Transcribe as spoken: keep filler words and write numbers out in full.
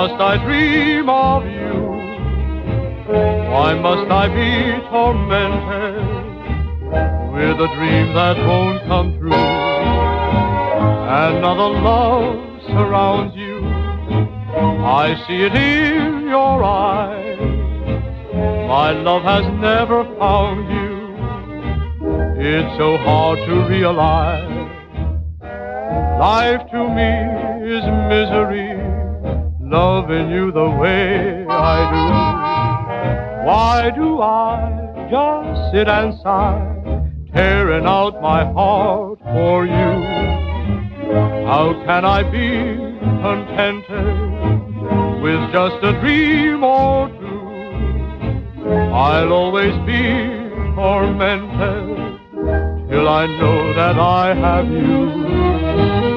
must I dream of you? Why must I be tormented with a dream that won't come true? Another love surrounds you, I see it in your eyes. My love has never found you, it's so hard to realize. Life to me is misery, loving you the way I do. Why do I just sit and sigh, tearing out my heart for you? How can I be contented with just a dream or two? I'll always be tormented till I know that I have you.